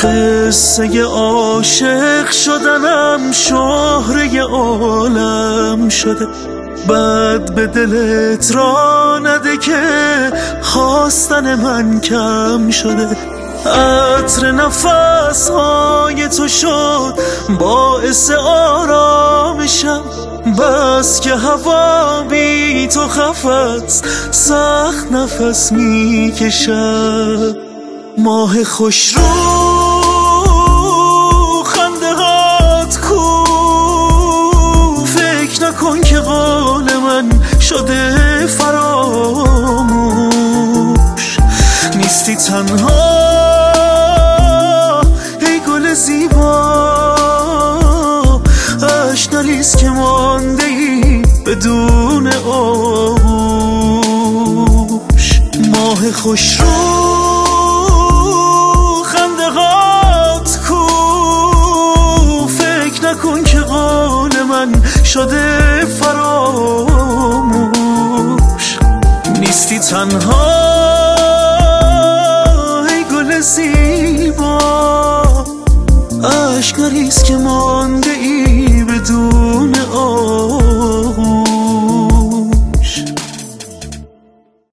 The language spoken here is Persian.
قصه عاشق شدنم شهره عالم شده، بعد به دلت را نده که خواستن من کم شده. عطر نفس های تو شد باعث آرامشم، بس که هوا بی تو خفت سخت نفس می کشم. ماه خوش رو خنده هات کو، فکر نکن که قول من شده فراموش. نیستی تنها ای گل زیبا، اشک نریز که مانده ای بدون آغوش. ماه خوش رو خنده هات کو، فکر نکن که قول من شده فراموش. نیستی تنها ای گل زیبا، اشک نریز که مانده ای بدون آغوش.